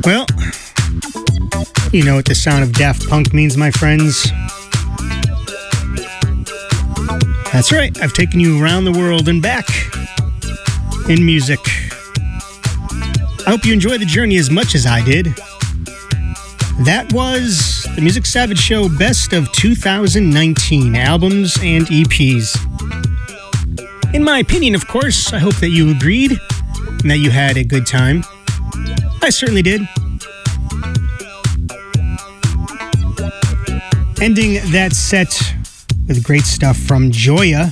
Well, you know what the sound of Daft Punk means, my friends. That's right, I've taken you around the world and back in music. I hope you enjoy the journey as much as I did. That was the Music Savage Show Best of 2019 albums and EPs. In my opinion, of course, I hope that you agreed and that you had a good time. I certainly did. Ending that set with great stuff from Joya.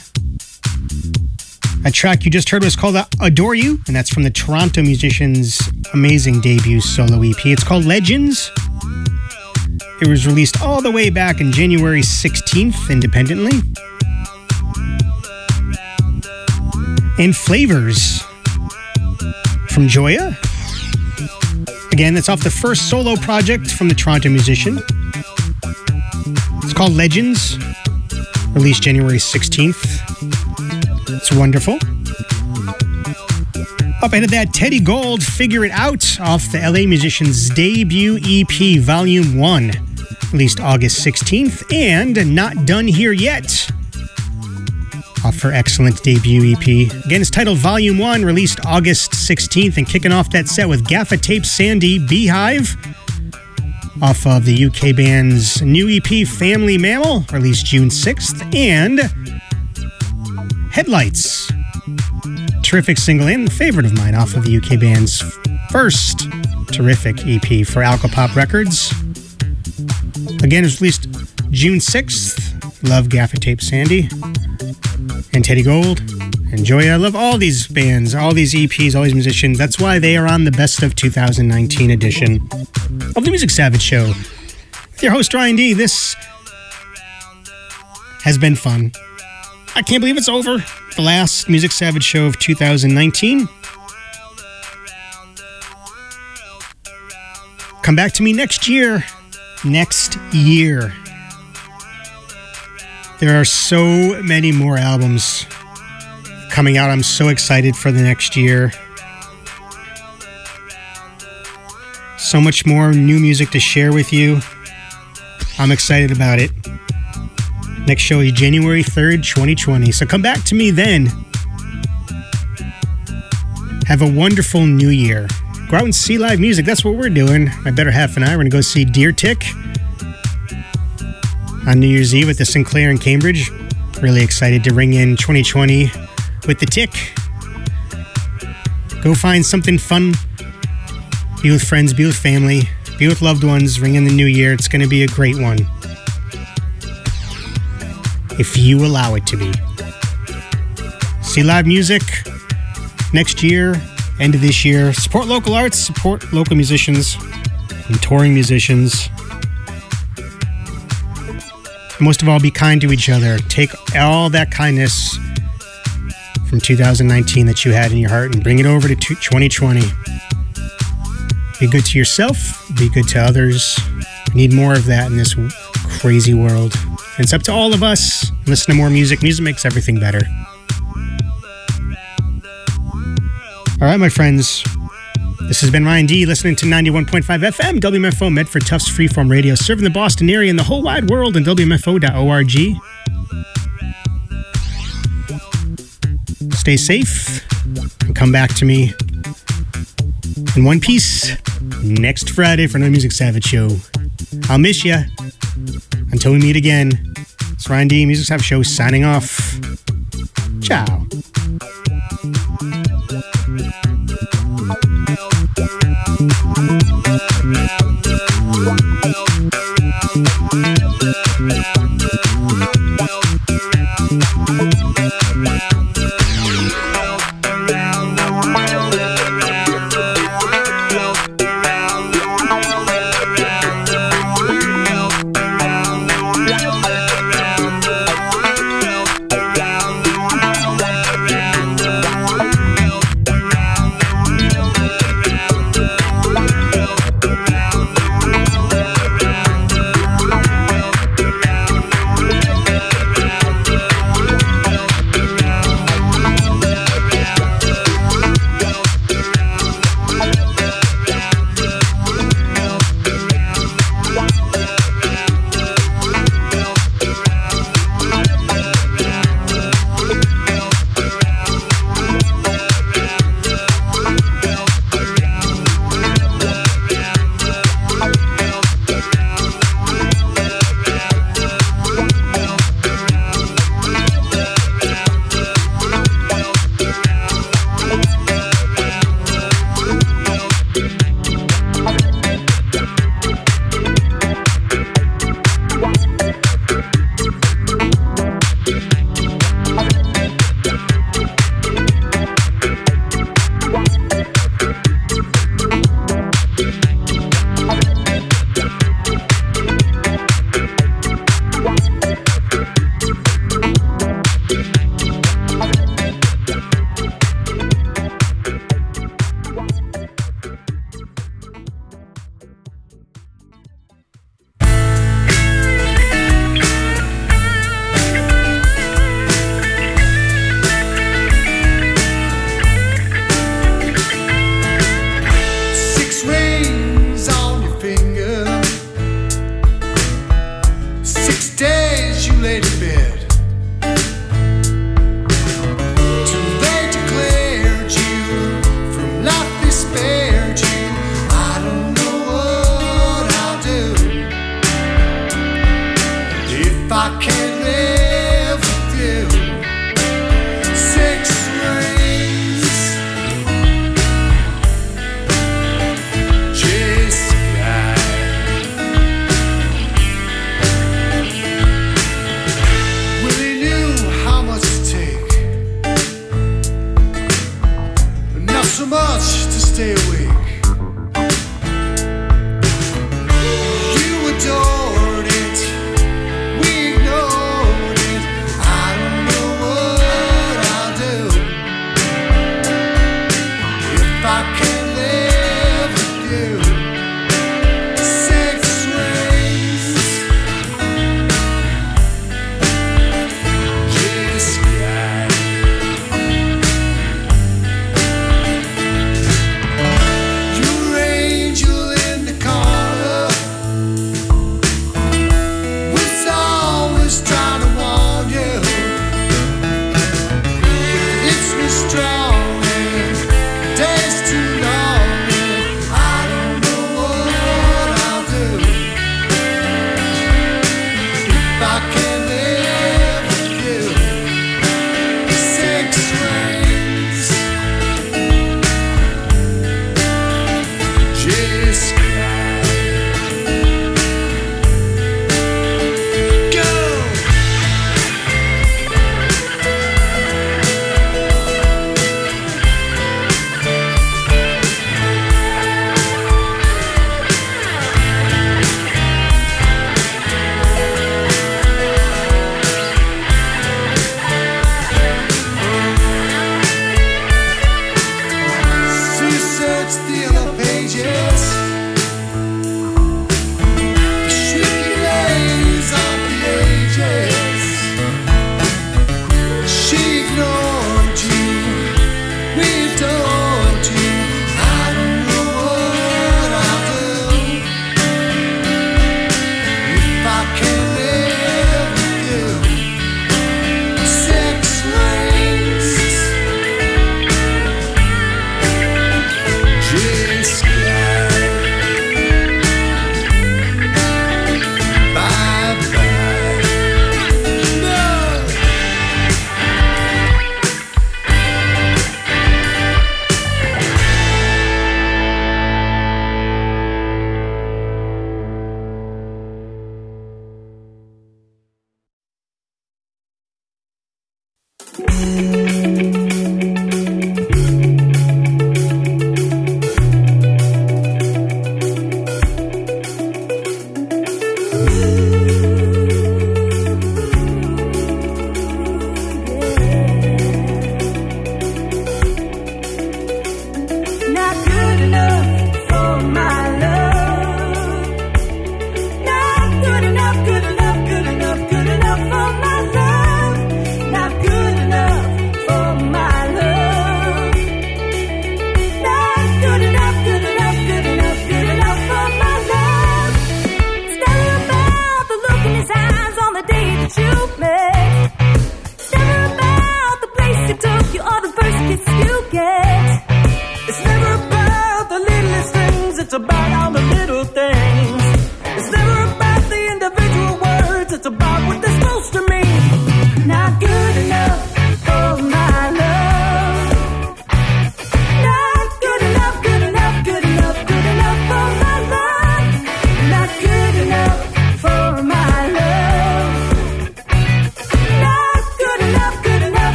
A track you just heard was called Adore You, and that's from the Toronto musician's amazing debut solo EP. It's called Legends. It was released all the way back in January 16th independently. And Flavors from Joya. Again, that's off the first solo project from the Toronto musician. It's called Legends, released January 16th. It's wonderful. Up ahead of that, Teddy Gold, Figure It Out, off the LA musician's debut EP, Volume 1, released August 16th, and Not Done Here Yet, off her excellent debut EP. Again, it's titled Volume 1, released August 16th, and kicking off that set with Gaffa Tape Sandy, Beehive, off of the UK band's new EP, Family Mammal, released June 6th, and Headlights, terrific single and favorite of mine off of the UK band's first terrific EP for Alcopop Records. Again, it was released June 6th. Love Gaffa Tape Sandy and Teddy Gold and Joya. I love all these bands, all these EPs, all these musicians. That's why they are on the Best of 2019 edition of the Music Savage Show. With your host, Ryan D. This has been fun. I can't believe it's over. The last Music Savage Show of 2019. Come back to me next year. Next year. There are so many more albums coming out. I'm so excited for the next year. So much more new music to share with you. I'm excited about it. Next show is January 3rd, 2020. So come back to me then. Have a wonderful new year. Go out and see live music. That's what we're doing. My better half and I are going to go see Deer Tick on New Year's Eve at the Sinclair in Cambridge. Really excited to ring in 2020 with the Tick. Go find something fun. Be with friends, be with family, be with loved ones. Ring in the new year. It's going to be a great one. If you allow it to be. See live music next year, end of this year. Support local arts, support local musicians and touring musicians. Most of all, be kind to each other. Take all that kindness from 2019 that you had in your heart and bring it over to 2020. Be good to yourself, be good to others. We need more of that in this crazy world. And it's up to all of us. Listen to more music. Music makes everything better. All right, my friends. This has been Ryan D. listening to 91.5 FM, WMFO Medford Tufts Freeform Radio, serving the Boston area and the whole wide world on WMFO.org. Stay safe and come back to me in one piece next Friday for another Music Savage Show. I'll miss ya. Until we meet again, it's Ryan D. Music Savage Show signing off. Ciao.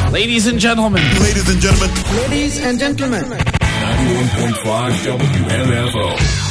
Ladies and gentlemen. Ladies and gentlemen. Ladies and gentlemen. 91.5 WMFO.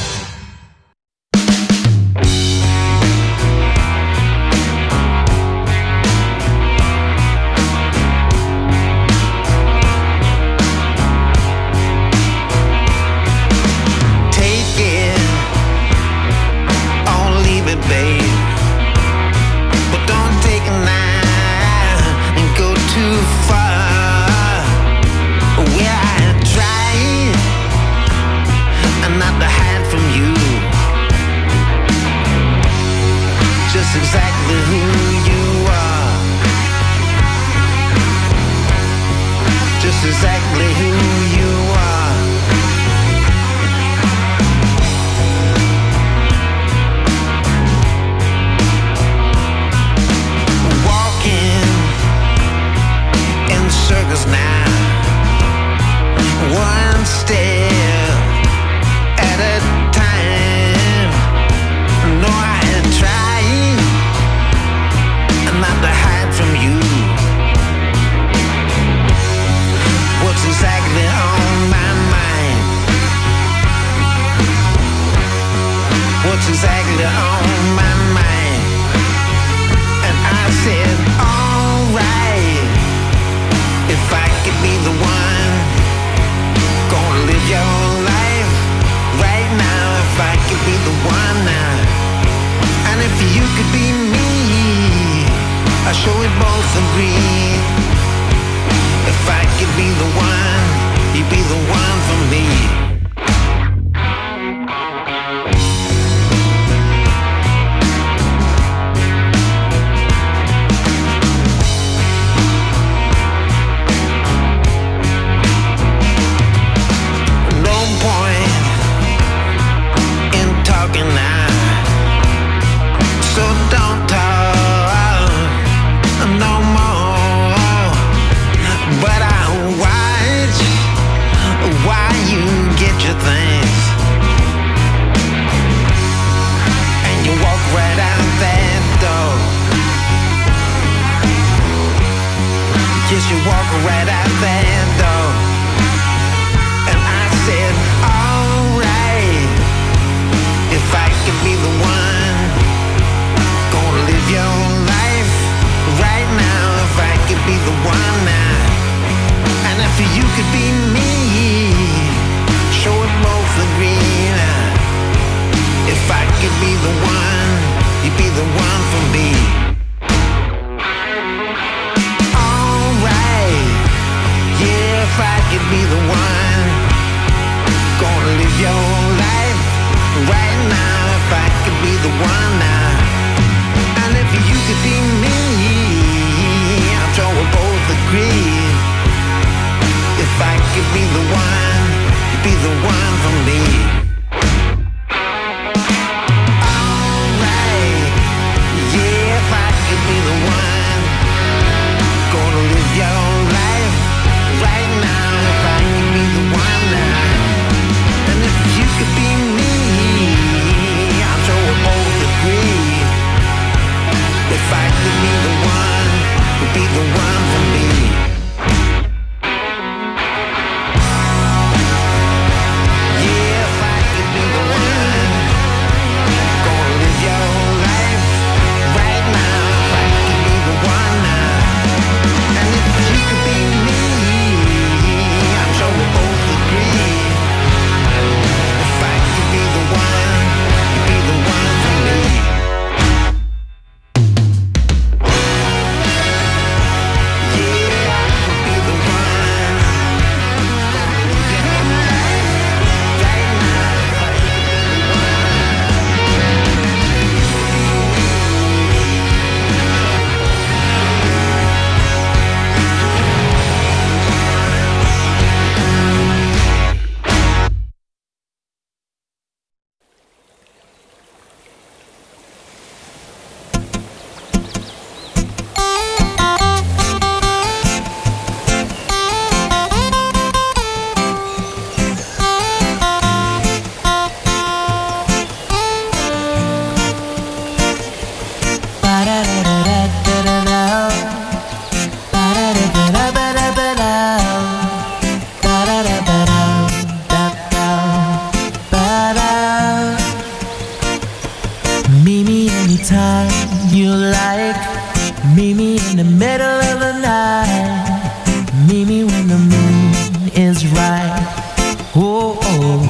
anytime you like. Meet me in the middle of the night. Meet me when the moon is right. Oh, oh.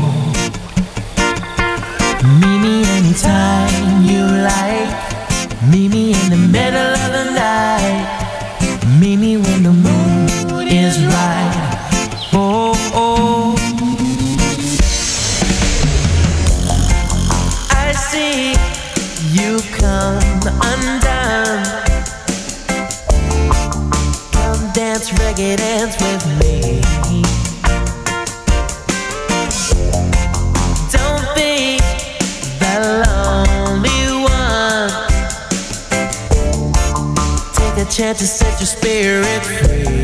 Meet me anytime you like. Meet me in the middle of the night. Meet me when the moon is right. Oh, oh. I see you come undone. Come dance, reggae dance with me. Don't be the lonely one. Take a chance to set your spirit free.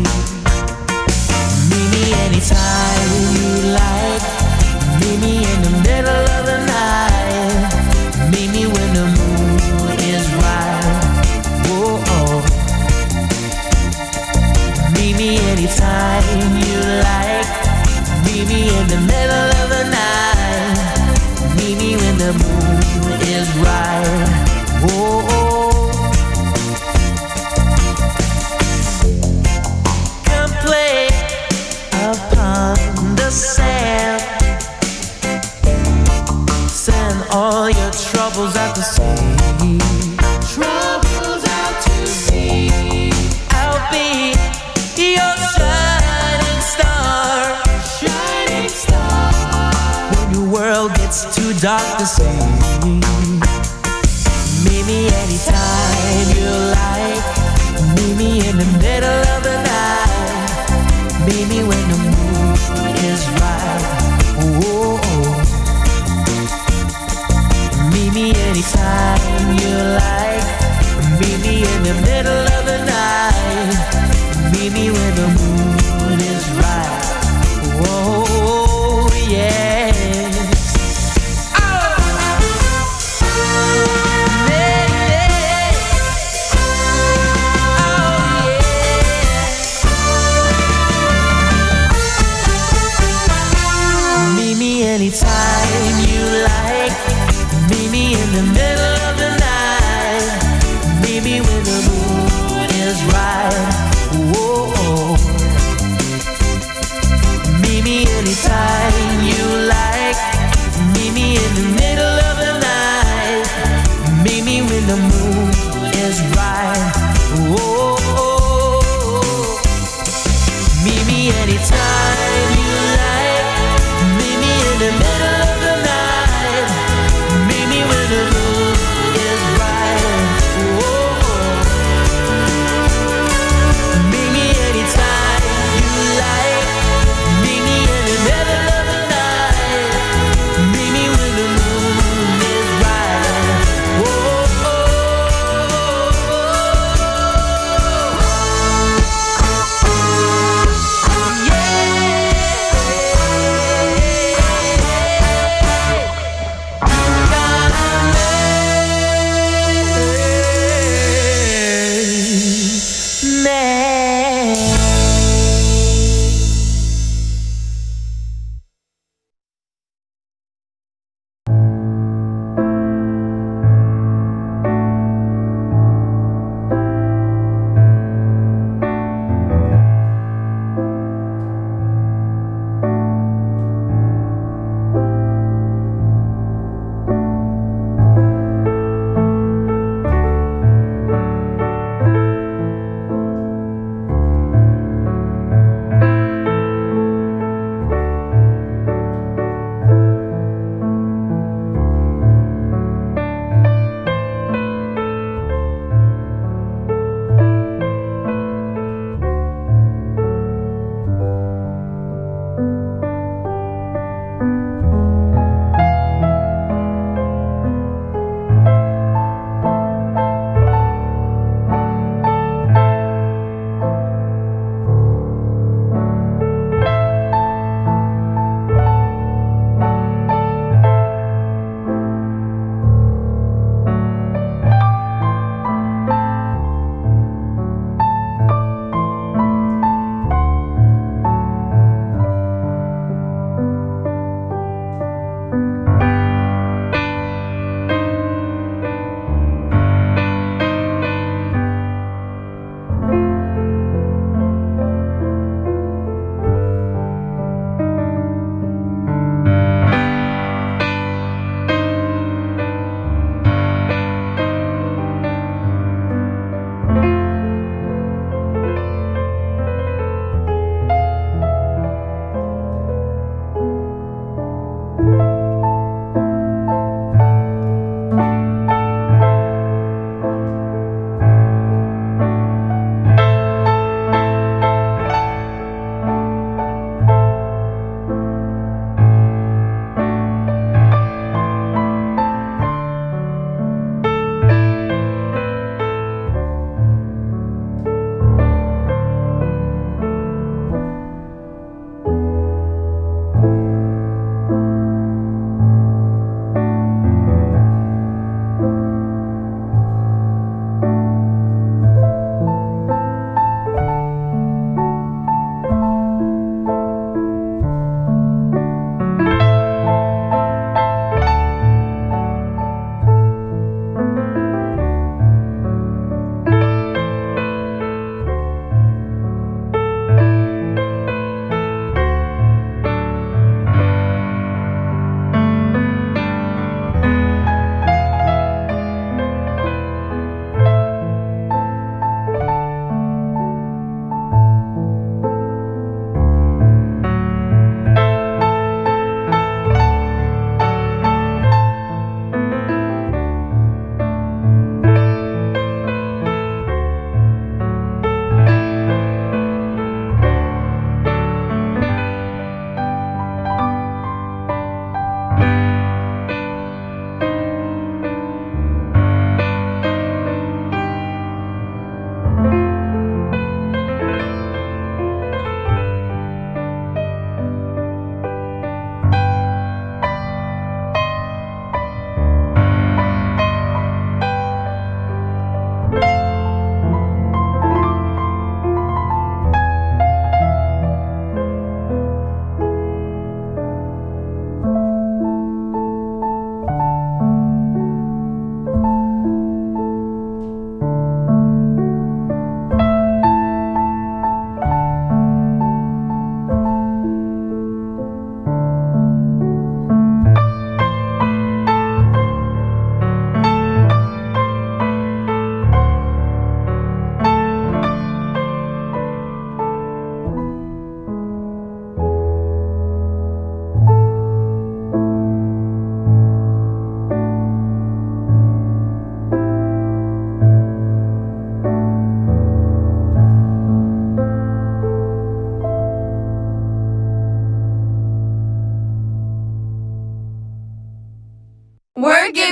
Meet me anytime you like. Meet me in the middle of the night. Meet me when the moon is right. Whoa, oh. Meet me anytime you like. Meet me in the middle of the night. Meet me when the moon is right. Whoa, oh. Come play upon the sand. Send all your troubles out to sea. Troubles out to sea. I'll be your shining star. Shining star. When your world gets too dark to see. Meet me anytime you like. Meet me in the middle of the night. Meet me when the moon is right. Oh, oh. Meet me anytime you like. Meet me in the middle of the night. Meet me when the moon is right. Oh, yes. Oh, yeah, yeah. Oh, yeah. Meet me anytime you like. Meet me in the middle of the night. Meet me when the moon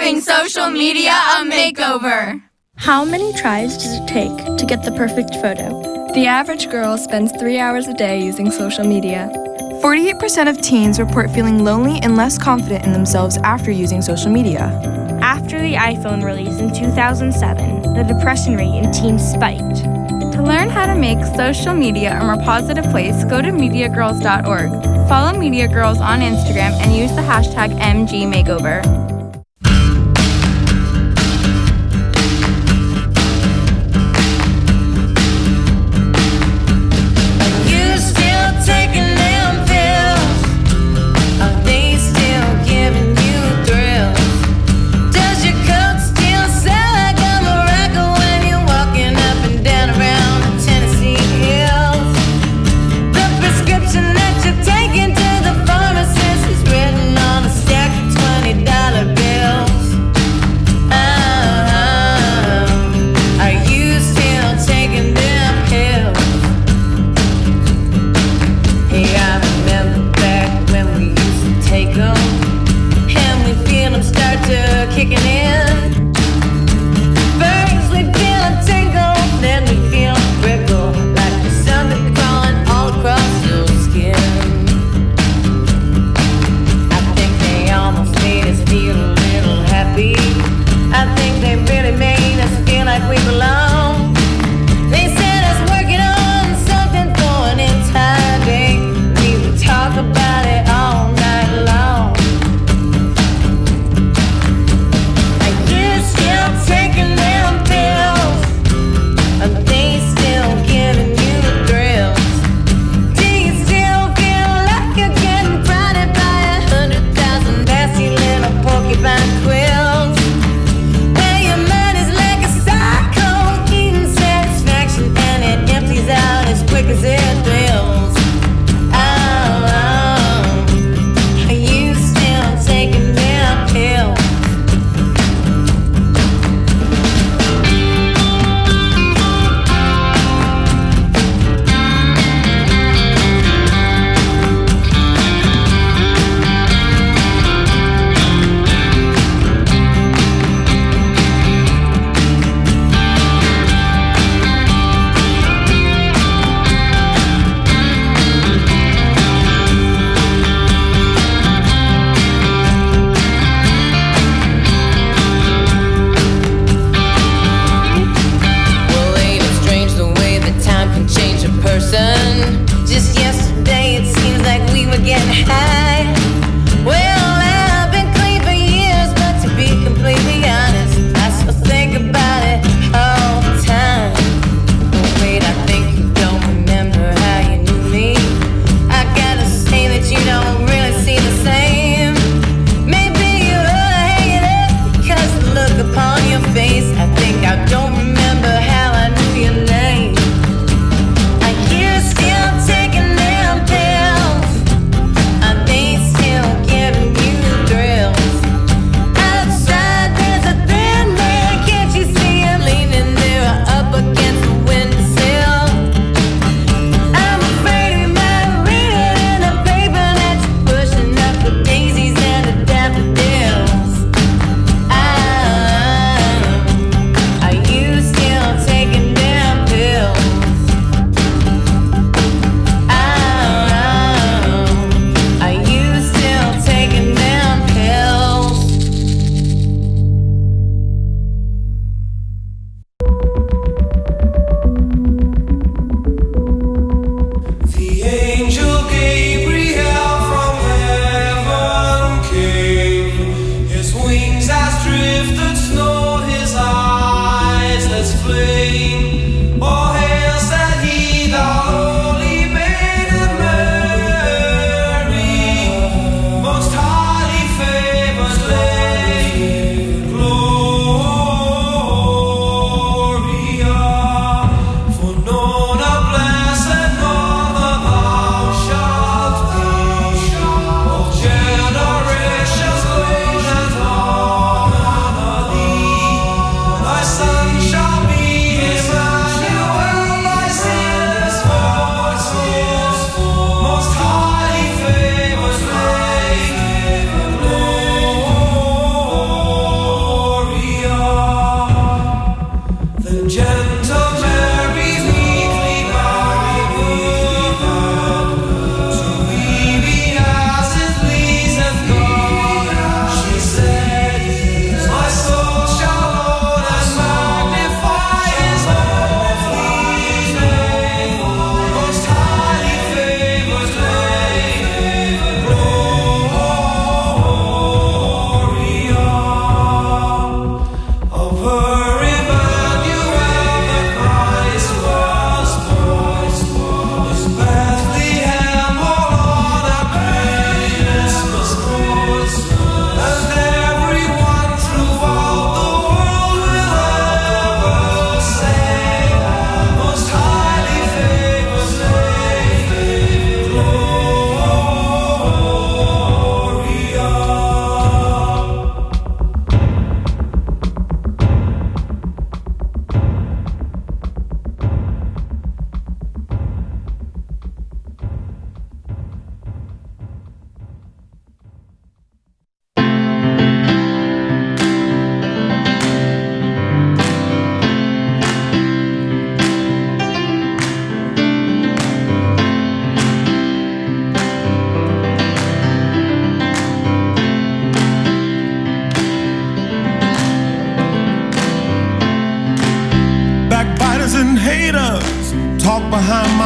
giving social media a makeover. How many tries does it take to get the perfect photo? The average girl spends 3 hours a day using social media. 48% of teens report feeling lonely and less confident in themselves after using social media. After the iPhone release in 2007, the depression rate in teens spiked. To learn how to make social media a more positive place, go to MediaGirls.org. Follow Media Girls on Instagram and use the hashtag MGMakeover. Well, your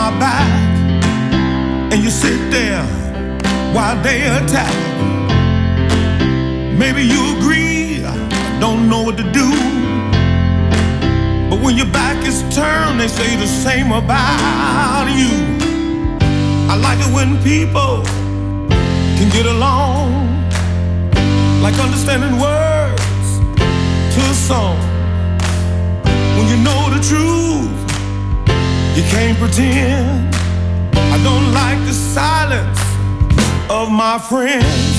my back, and you sit there while they attack. Maybe you agree, I don't know what to do. But when your back is turned, they say the same about you. I like it when people can get along, like understanding words to a song. When you know the truth, you can't pretend. I don't like the silence of my friends.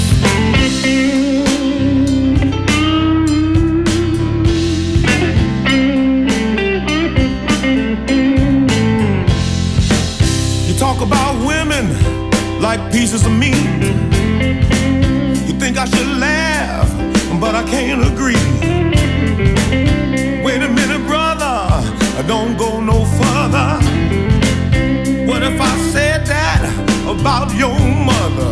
You talk about women like pieces of meat. You think I should laugh, but I can't agree. Wait a minute, brother, don't go no further. What if I said that about your mother?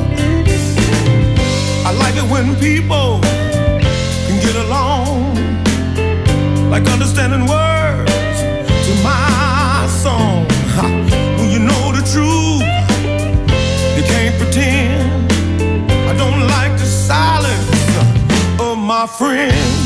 I like it when people can get along, like understanding words to my song. When you know the truth, you can't pretend. I don't like the silence of my friends.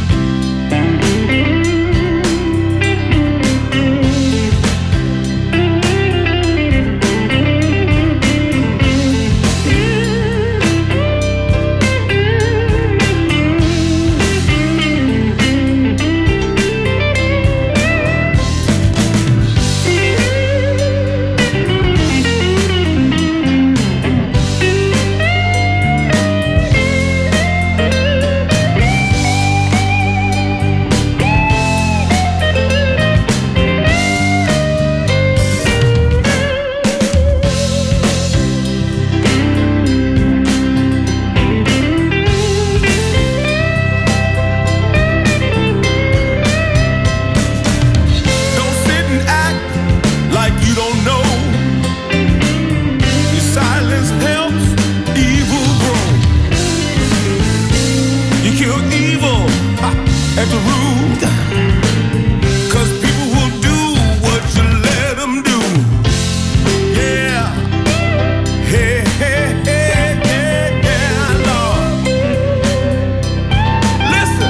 At the root, 'cause people will do what you let them do. Yeah, hey, hey, hey, hey, yeah, Lord. Listen,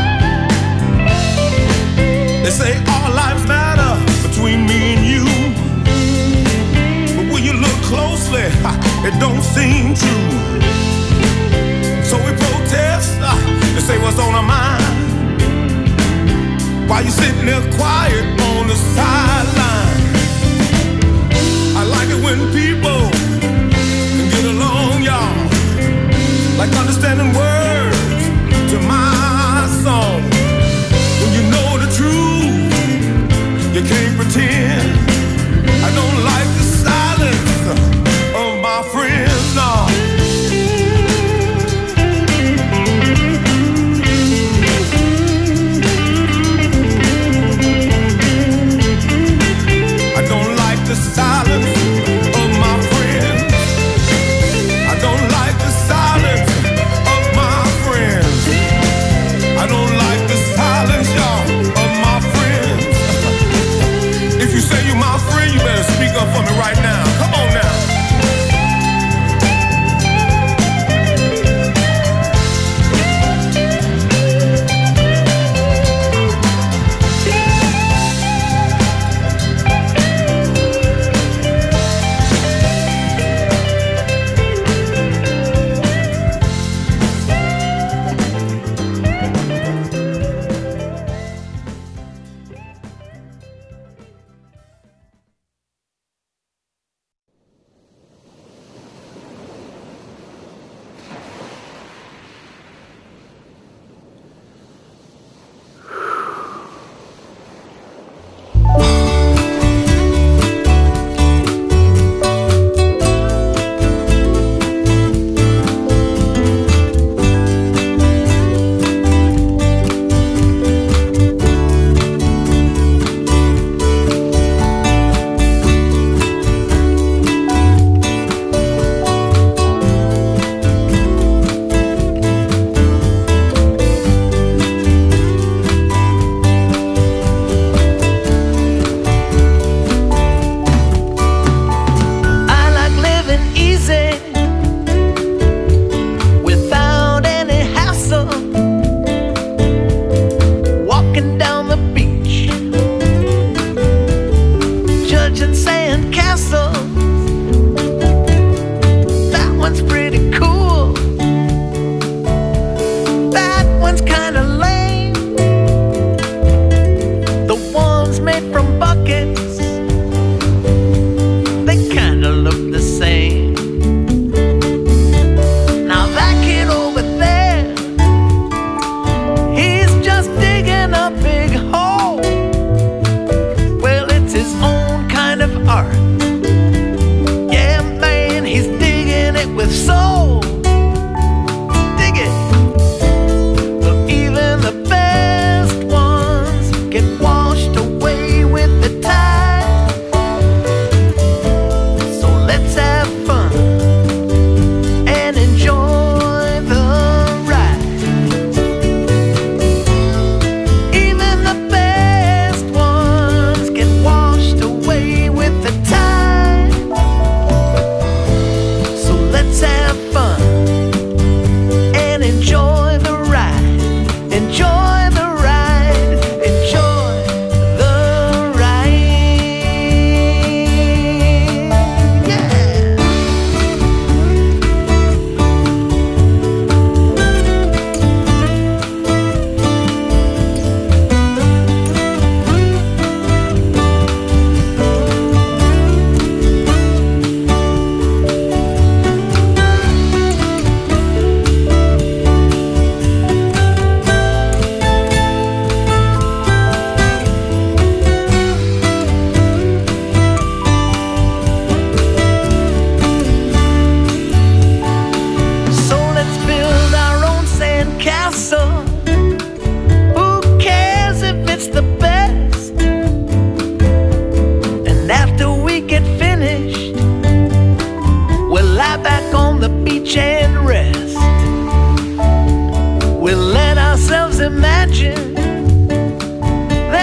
they say all lives matter between me and you, but when you look closely, it don't seem true. So we protest and say what's on our mind, while you sitting there quiet on the sideline. I like it when people can get along, y'all, like understanding words to my song. When you know the truth, you can't pretend. I don't like the silence of my friends, no.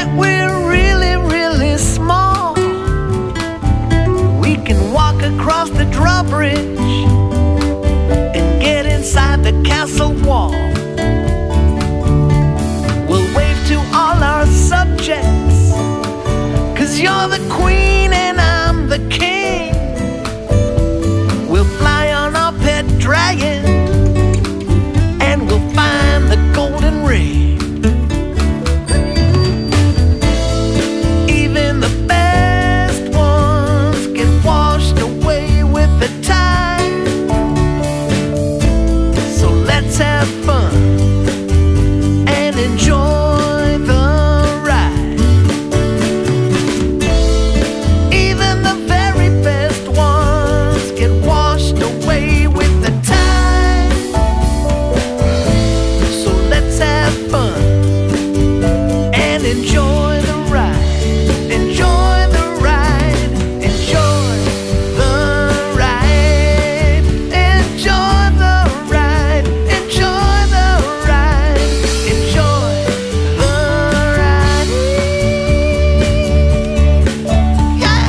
that we're really, really small. We can walk across the drawbridge and get inside the castle wall. We'll wave to all our subjects, 'cause you're the queen and I'm the king. We'll fly on our pet dragon and we'll find the golden ring. Even the best ones get washed away with the tide. So let's have fun and enjoy the ride. Even the very best ones get washed away with the tide. So let's have fun and enjoy the ride. Enjoy the ride. Enjoy the ride. Enjoy the ride. Enjoy the ride. Enjoy the ride. Yeah.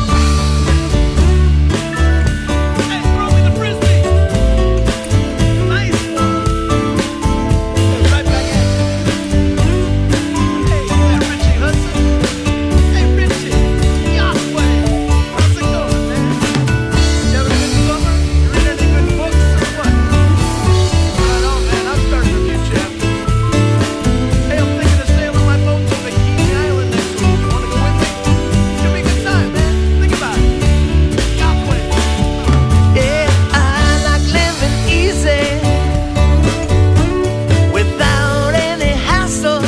Hey, throw me the frisbee. Nice one. Right back at you. Hey, Richie Hudson. Hey, Richie. Yahweh. How's it going, man? You having a good summer? You read any good books or what? Right on, man. I'm starting a new chapter. Hey, I'm thinking of sailing my boat to Bikini Island next week. You wanna go with me? Should be a good time, man. Think about it. Yahweh. Yeah, I like living easy without any hassle.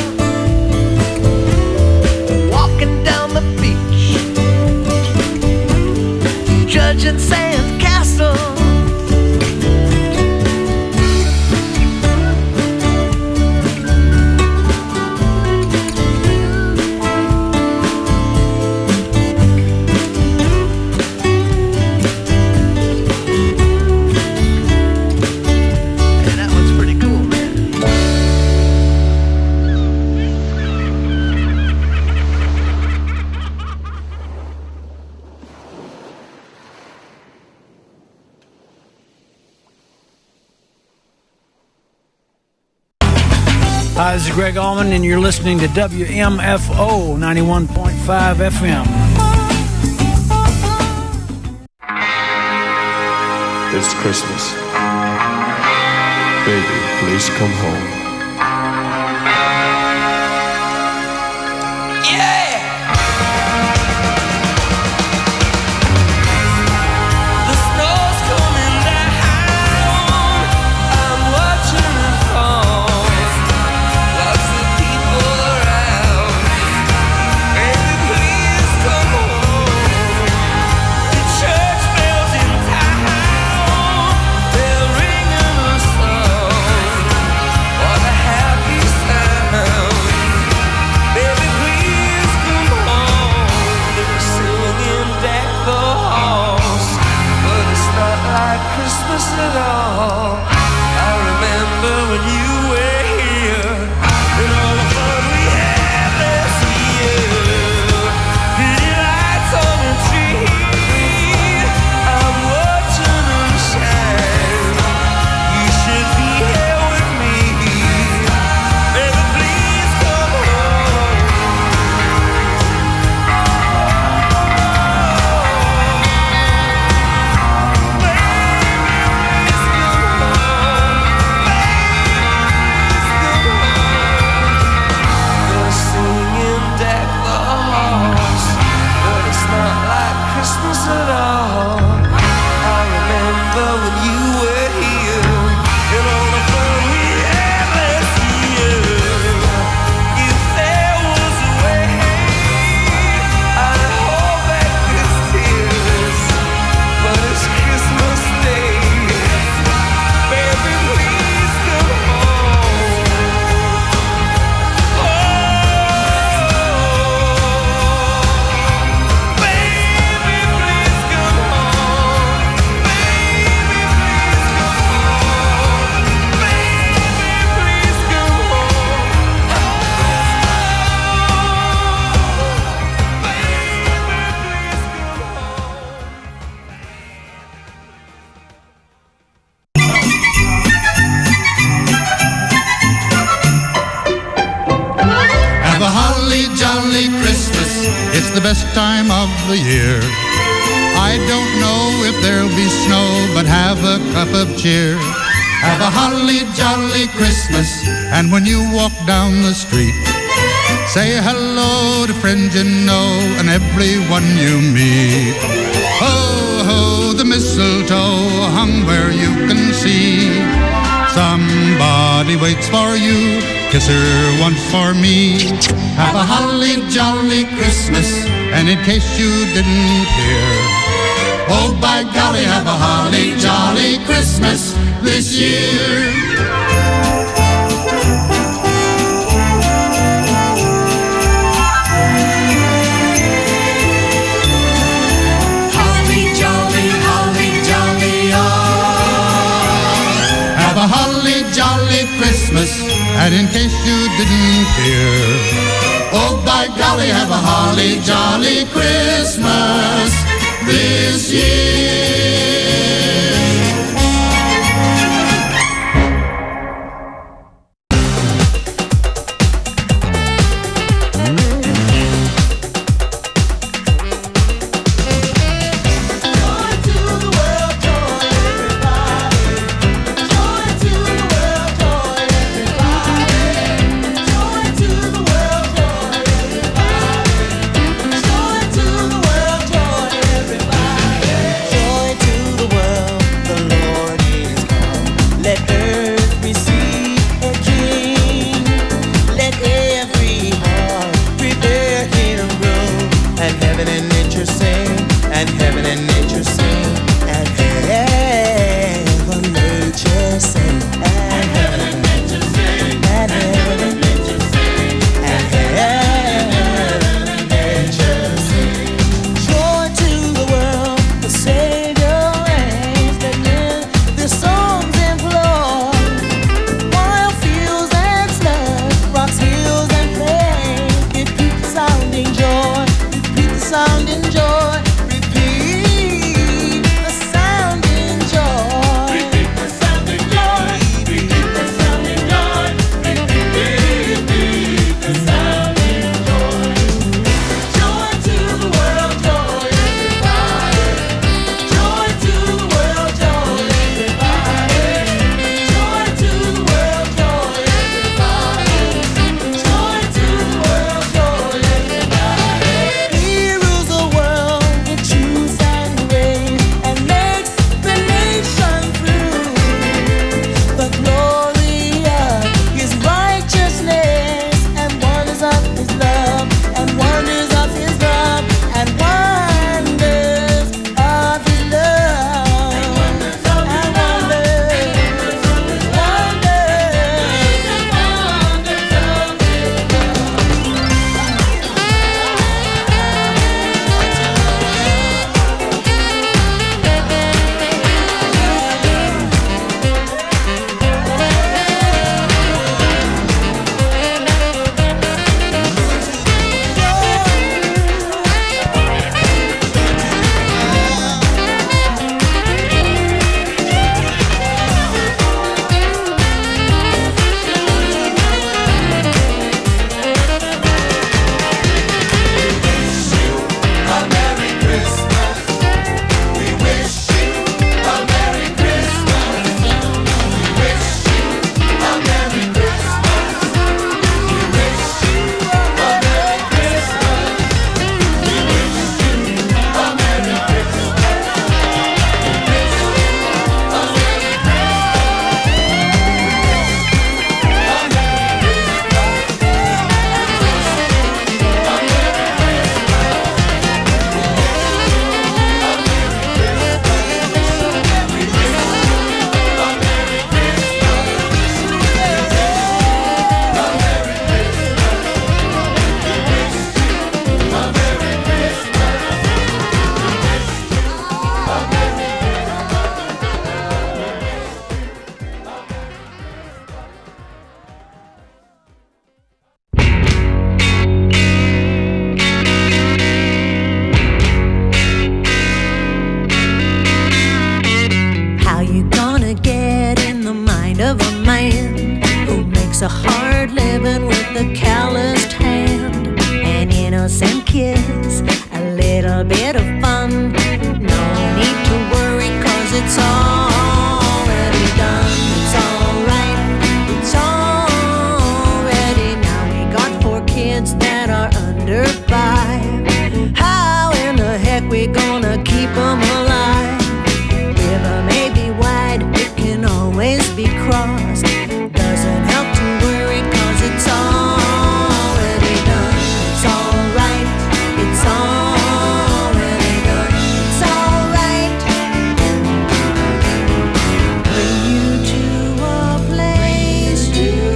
Walking down the beach, judging sand castles. Yeah, that one's pretty cool, man. Hi, this is Greg Allman, and you're listening to WMFO 91.5 FM. It's Christmas. Baby, please come home. The snow's coming down. I'm watching it fall. Lots of people around. Baby, please come home. The church bells in town, they're ringing a song. What It's the best time of the year. I don't know if there'll be snow, but have a cup of cheer. Have a holly jolly Christmas, and when you walk down the street, say hello to friends you know and everyone you meet. Ho, ho, the mistletoe hung where you can see. Somebody waits for you, kiss her once for me. Have a holly jolly Christmas, and in case you didn't hear, oh by golly, have a holly jolly Christmas this year. Holly jolly, oh. Have a holly jolly Christmas, and in case you didn't hear, oh by golly, have a holly jolly Christmas this year. It's a hard living with a calloused hand an innocent kiss, a little bit of fun. No need to worry, 'cause it's already done. It's alright, it's already now. We got 4 kids that are under 5. How in the heck we gonna keep them alive? River may be wide, it can always be crossed. Doesn't help to worry, 'cause it's already done. It's alright, it's already done. It's alright. Bring you to a place you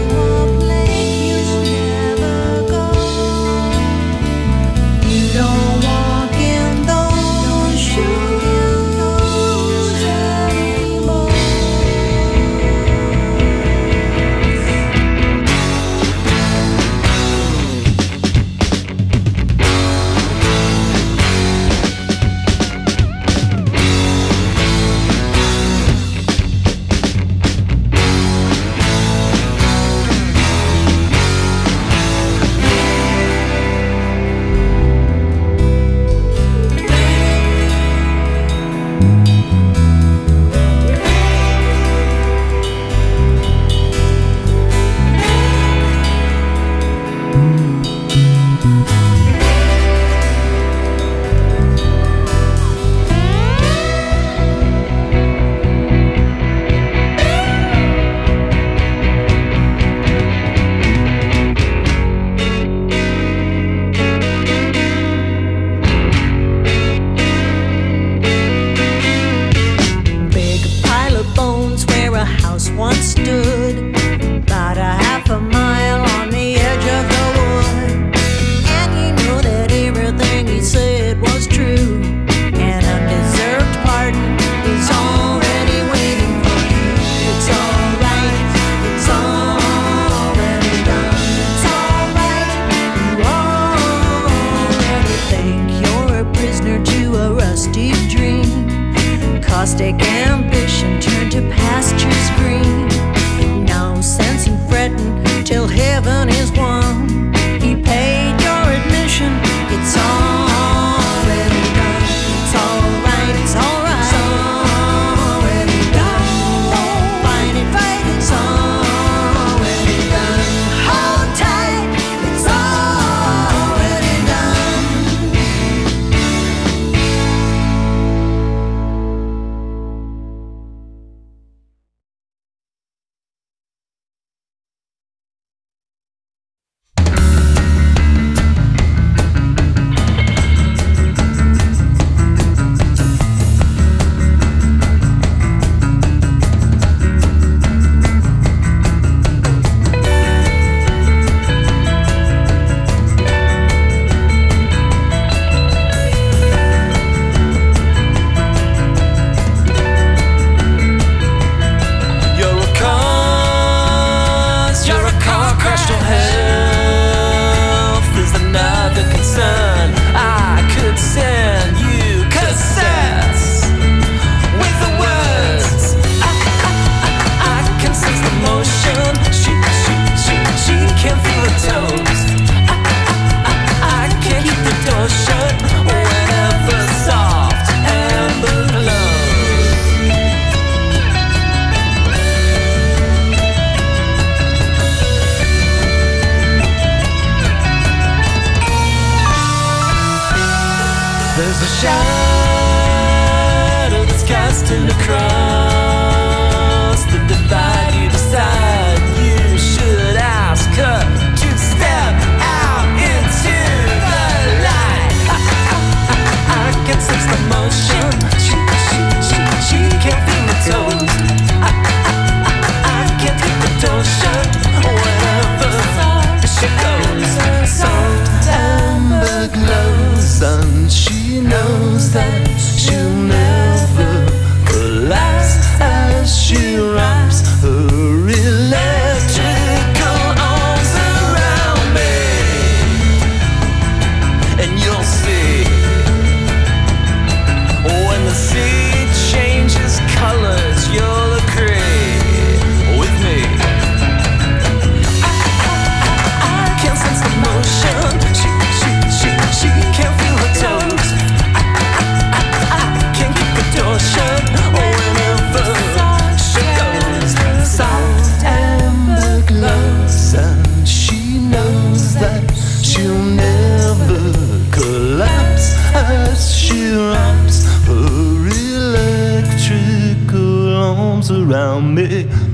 never go. You don't walk in those shoes anymore. Big pile of bones where a house once stood, about a half a mile on the edge of the wood. And you know that everything he said was true. An undeserved pardon is already waiting for you. It's alright, it's already done. It's alright, you already think you're a prisoner to a rusty dream. Caustic ambition turned to pastures green. No sense in fretting till heaven is won. He paid your admission. It's already done. It's alright. It's alright. It's already done. Don't fight it, fight. It's already done. Hold tight. It's already done. There's a shadow that's casting across the divide. You decide you should ask her to step out into the light. I can sense the motion. She can't feel the toes. I can't keep the door shut whenever she goes. September glows and she knows that she'll never last. around me.